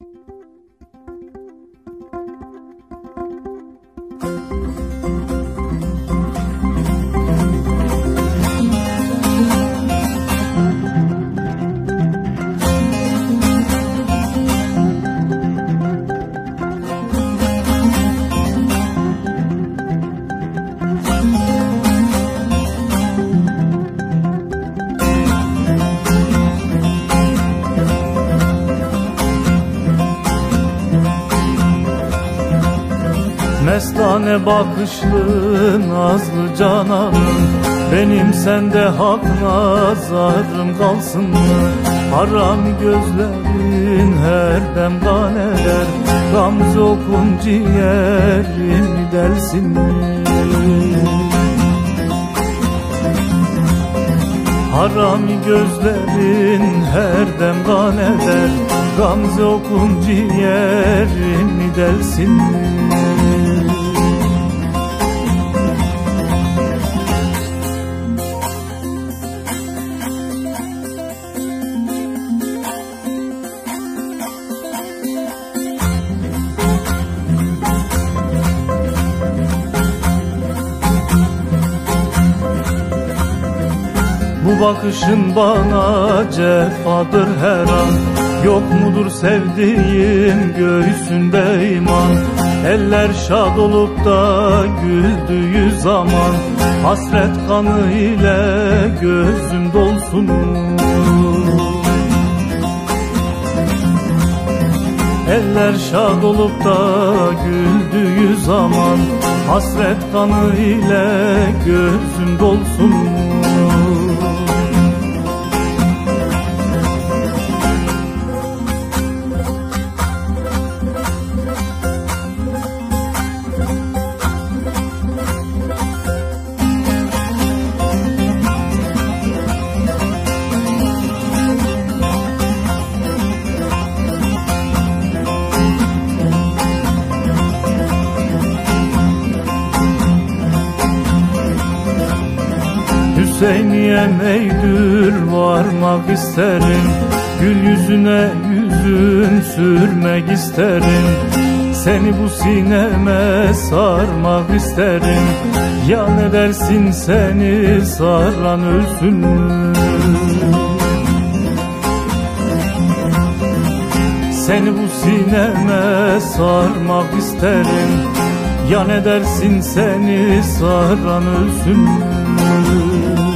Mestane bakışlı nazlı cananım, benim sende hak nazarım kalsın mı? Haram gözlerin her dem kan eder, gamze okun ciğerimi delsin mi? Harami gözlerin her dem kan eder, gamze okun ciğerimi delsin mi? Bu bakışın bana cefadır her an, yok mudur sevdiğim göğsünde iman? Eller şad olup da güldüğü zaman, hasret kanı ile gözüm dolsun mu? Eller şad olup da güldüğü zaman, hasret kanı ile gözüm dolsun mu? Hüseyniye meydür varmak isterim, gül yüzüne yüzüm sürmek isterim. Seni bu sineme sarmak isterim, ya ne dersin seni saran ölsün mü? Seni bu sineme sarmak isterim, ya ne dersin seni saran ölsün mü?